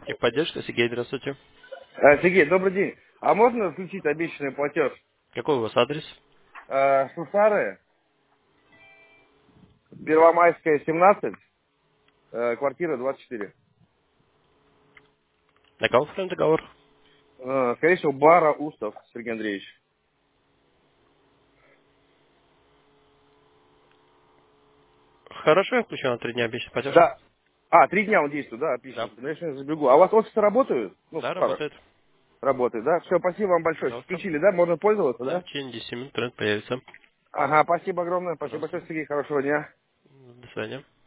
Техподдержка, Сергей, здравствуйте. Сергей, добрый день. А можно включить обещанный платеж? Какой у вас адрес? Сусары, Первомайская, 17, квартира 24. На кого оформлен договор? Скорее всего, Бара Устов Сергей Андреевич. Хорошо, я включу на 3 дня обещанный платеж. Да. 3 дня он действует, да, Да. отлично. Конечно, я забегу. А у вас офисы работают? Ну, в Да, Сусарах. работает. Работают, да? Все, спасибо вам большое. Пожалуйста. Включили, да? Можно пользоваться, Да, в да? течение 10 минут тренд появится. Ага, спасибо огромное. Спасибо Пожалуйста. большое, Сергей. Хорошего дня. До свидания.